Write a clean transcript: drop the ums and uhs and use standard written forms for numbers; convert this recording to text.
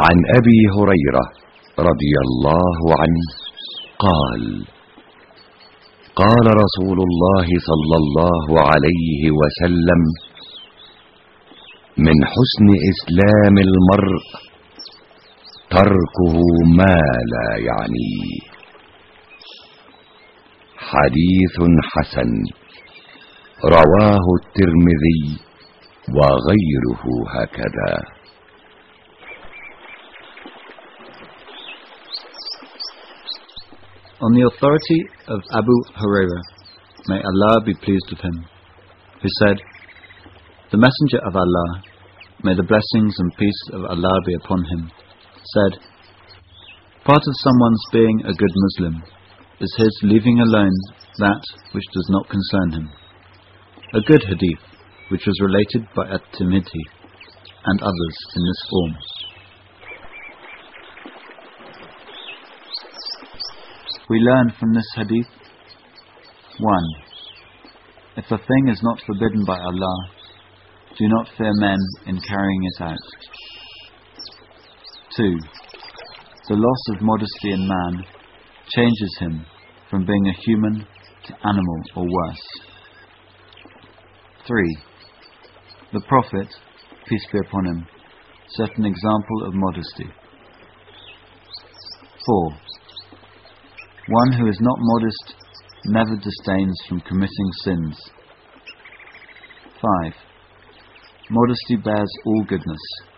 عن أبي هريرة رضي الله عنه قال: قال رسول الله صلى الله عليه وسلم: من حسن إسلام المرء تركه ما لا يعنيه. حديث حسن رواه الترمذي وغيره هكذا. On the authority of Abu Hurairah, may Allah be pleased with him, who said, the Messenger of Allah, may the blessings and peace of Allah be upon him, said, part of someone's being a good Muslim is his leaving alone that which does not concern him. A good hadith, which was related by At-Tirmidhi and others in this form. We learn from this hadith: 1. If a thing is not forbidden by Allah, do not fear men in carrying it out. 2. The loss of modesty in man changes him from being a human to animal or worse. 3. The Prophet, peace be upon him, set an example of modesty. 4. One who is not modest never disdains from committing sins. 5. Modesty bears all goodness.